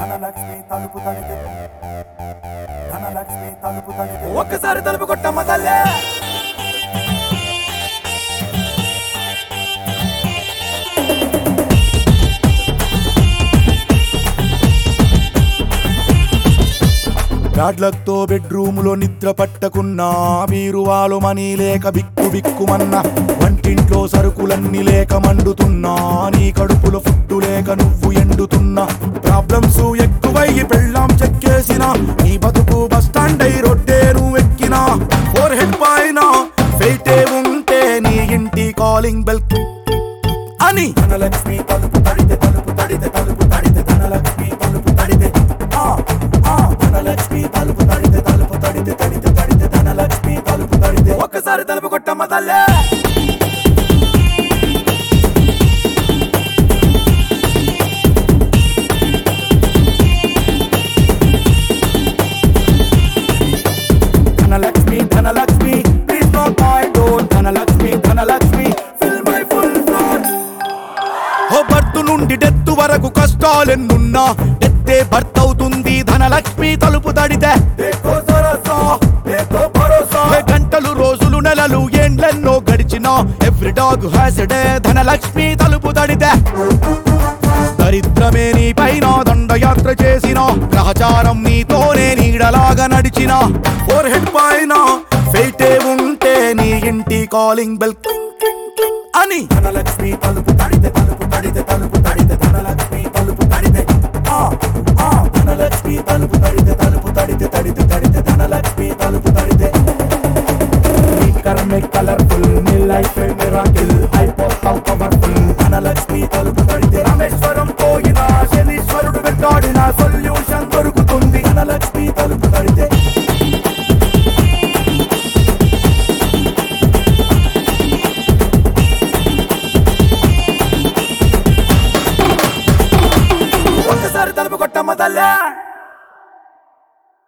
ధనలక్ష్మి తలుపు తడితే ధనలక్ష్మి తలుపు తడితే ఒక్కసారి తలుపు కొట్టమ్మ తల్లే. బ్యాడ్లక్తో బెడ్రూములో నిద్ర పట్టకున్నా, బీరువాలో మనీ లేక బిక్కు బిక్కుమన్నా, వంటింట్లో సరుకులన్నీ లేక మండుతున్నా, నీ కడుపులో ఫుడ్డు లేక నువ్వు ఎండుతున్నా, ప్రాబ్లమ్స్ ఎక్కువయ్యి పెళ్ళాం చెక్కేసిన, నీ బతుకు బస్టాండ్ అయి రొట్టేరు ఎక్కిన, ఫోర్ హెడ్ పైన ఫెయిటే ఉంటే నీ ఇంటి కాలింగ్ బెల్ అని. ధనలక్ష్మి తలుపు తడితే తలుపు తడితే తలుపు తడితే ధనలక్ష్మి తలుపు తడితే ధనలక్ష్మి తలుపు తడితే తలుపు తడితే తడితే తడితే ధనలక్ష్మి తలుపు తడితే ఒక్కసారి తలుపు కొట్టమ్మ తల్లే. Dhanalakshmi Dhanalakshmi please knock my door, Dhanalakshmi Dhanalakshmi fill my full floor. ఓ బర్త్ నుండి డెత్ వరకు కష్టాలెన్నున్నా, డెత్తే బర్త్ అవుతుంది ధనలక్ష్మి తలుపు తడితే. గంటలు రోజులు నెలలు ఏండ్లెన్నో గడిచిన, every dog has a day Dhanalakshmi తలుపు తడితే. దరిద్రమే నీ పైన దండయాత్ర చేసిన, గ్రహచారం నీతోనే నీడలాగా నడిచిన, ఫోర్ హెడ్ పైన ఫెయిటే ఉంటే నీ ఇంటి కాలింగ్ బెల్ అని. ధనలక్ష్మి తలుపు తడితే తలుపు తడితే తలుపు తడితే ధనలక్ష్మి తలుపు తడితే ధనలక్ష్మి తలుపు తడితే తలుపు తడితే తడితే తడితే ధనలక్ష్మి తలుపు తడితే. నీ కర్మే కలర్ఫుల్, నీ లైఫ్ మిరాకిల్, అయిపోతావు పవర్ఫుల్ ధనలక్ష్మి తలుపు తడితే. రామేశ్వరం పోయినా శనీశ్వరుడు వెంటాడిన సొల్యూషన్ దొరుకుతుంది ధనలక్ష్మి తలుపు తడితే. ఒక్కసారి తలుపు కొట్టమ్మ తల్లే.